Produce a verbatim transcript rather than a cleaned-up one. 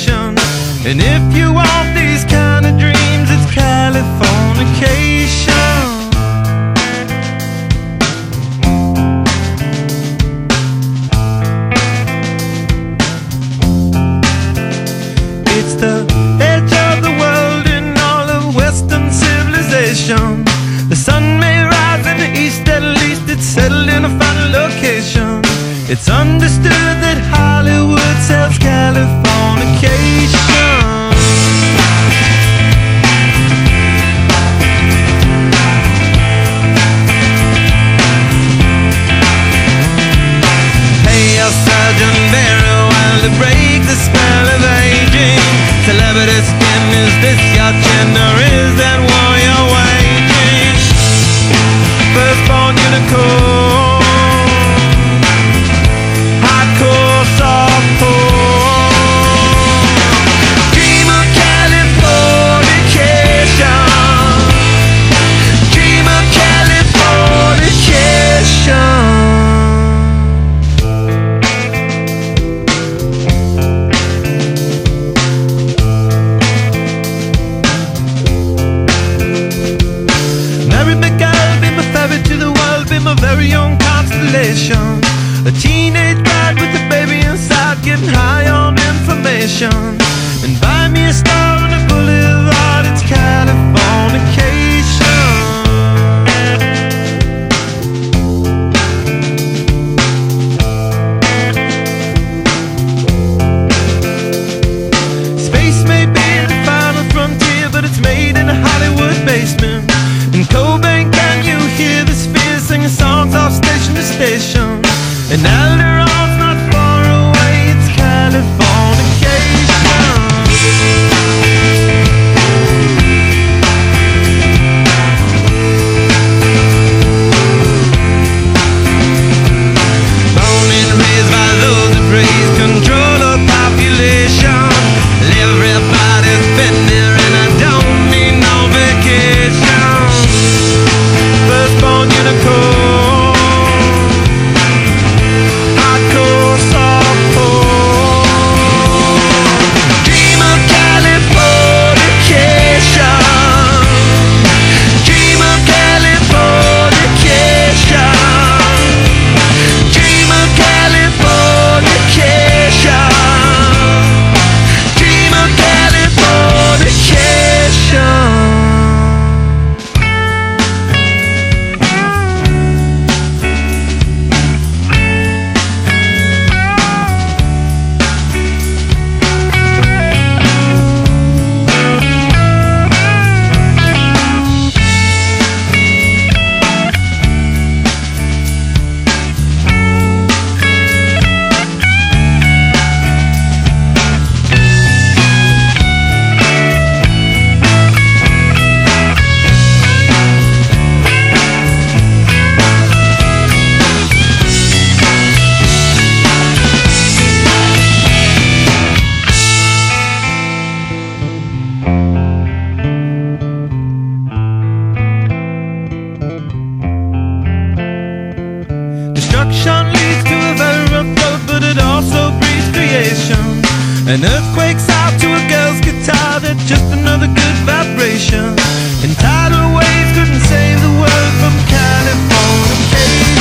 station. And if you want these kind of dreams, it's Californication. It's the edge of the world in all of Western civilization. The sun may rise in the east, at least it's settled in a final location. It's understood that Hollywood sells Californication. Hey, a surgeon very well to break the spell of aging. Celebrity skin, is this your chin, or is that war you're waging? Firstborn unicorn, hardcore softcore. Dream of Californication. Dream of Californication. To the world, be my very own constellation. A teenage bride with a baby inside, getting high on information. And buy me a star on the boulevard, it's Californication. Space may be the final frontier, but it's made in a Hollywood basement. In Cobain, can you hear the spheres singing songs off station to station? And Alderon's not far away, it's Californication. Born and raised by those that praise control of population. Everybody's been there and I don't need no vacation. Firstborn unicorn, hardcore softcore. Dream of Californication. Dream of Californication. Dream of Californication. Dream of Californication. Destruction leads to a very rough road, but it also breeds creation. An earthquake's out to a girl's guitar, that's just another good vibration. And tidal waves couldn't save the world from Californication.